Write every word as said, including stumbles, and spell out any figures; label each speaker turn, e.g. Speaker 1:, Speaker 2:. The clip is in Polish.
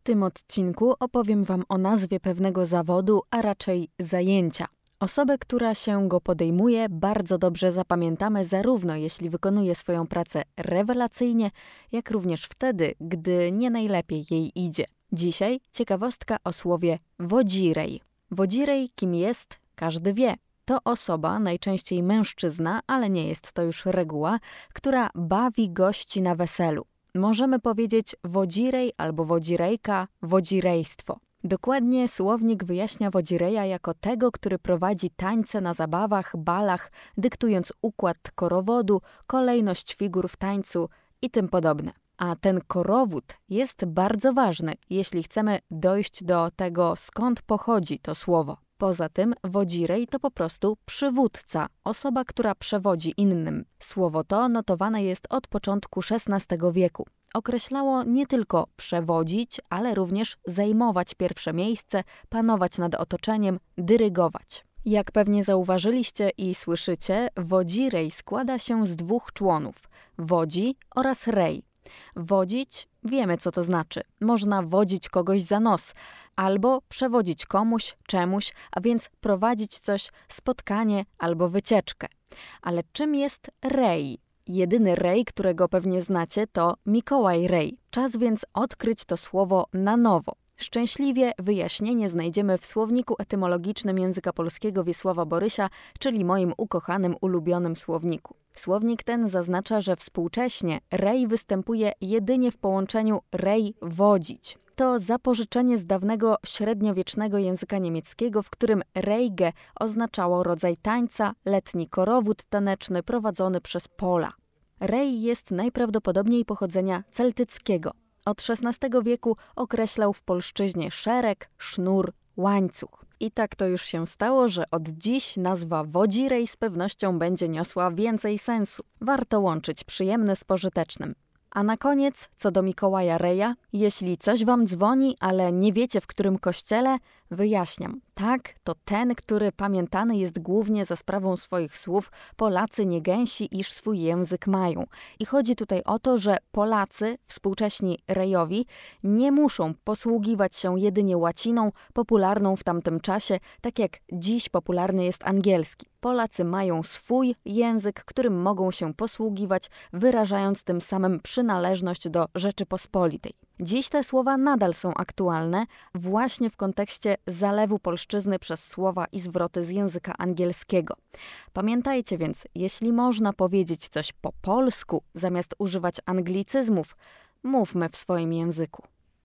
Speaker 1: tym odcinku opowiem Wam o nazwie pewnego zawodu, a raczej zajęcia. Osobę, która się go podejmuje, bardzo dobrze zapamiętamy zarówno jeśli wykonuje swoją pracę rewelacyjnie, jak również wtedy, gdy nie najlepiej jej idzie. Dzisiaj ciekawostka o słowie wodzirej. Wodzirej kim jest, każdy wie. To osoba, najczęściej mężczyzna, ale nie jest to już reguła, która bawi gości na weselu. Możemy powiedzieć wodzirej albo wodzirejka, wodzirejstwo. Dokładnie słownik wyjaśnia wodzireja jako tego, który prowadzi tańce na zabawach, balach, dyktując układ korowodu, kolejność figur w tańcu i tym podobne. A ten korowód jest bardzo ważny, jeśli chcemy dojść do tego, skąd pochodzi to słowo. Poza tym wodzirej to po prostu przywódca, osoba, która przewodzi innym. Słowo to notowane jest od początku szesnastego wieku. Określało nie tylko przewodzić, ale również zajmować pierwsze miejsce, panować nad otoczeniem, dyrygować. Jak pewnie zauważyliście i słyszycie, wodzirej składa się z dwóch członów – wodzi oraz rej. Wodzić wiemy, co to znaczy. Można wodzić kogoś za nos albo przewodzić komuś, czemuś, a więc prowadzić coś, spotkanie albo wycieczkę. Ale czym jest rej? Jedyny rej, którego pewnie znacie, to Mikołaj Rej. Czas więc odkryć to słowo na nowo. Szczęśliwie wyjaśnienie znajdziemy w słowniku etymologicznym języka polskiego Wiesława Borysia, czyli moim ukochanym, ulubionym słowniku. Słownik ten zaznacza, że współcześnie rej występuje jedynie w połączeniu rej wodzić. To zapożyczenie z dawnego średniowiecznego języka niemieckiego, w którym rejge oznaczało rodzaj tańca, letni korowód taneczny prowadzony przez pola. Rej jest najprawdopodobniej pochodzenia celtyckiego. Od szesnastego wieku określał w polszczyźnie szereg, sznur, łańcuch. I tak to już się stało, że od dziś nazwa wodzirej z pewnością będzie niosła więcej sensu. Warto łączyć przyjemne z pożytecznym. A na koniec, co do Mikołaja Reja, jeśli coś wam dzwoni, ale nie wiecie w którym kościele, wyjaśniam. Tak, to ten, który pamiętany jest głównie za sprawą swoich słów Polacy nie gęsi, iż swój język mają. I chodzi tutaj o to, że Polacy, współcześni Rejowi, nie muszą posługiwać się jedynie łaciną, popularną w tamtym czasie, tak jak dziś popularny jest angielski. Polacy mają swój język, którym mogą się posługiwać, wyrażając tym samym przynależność do Rzeczypospolitej. Dziś te słowa nadal są aktualne właśnie w kontekście zalewu polszczyzny przez słowa i zwroty z języka angielskiego. Pamiętajcie więc, jeśli można powiedzieć coś po polsku zamiast używać anglicyzmów, mówmy w swoim języku.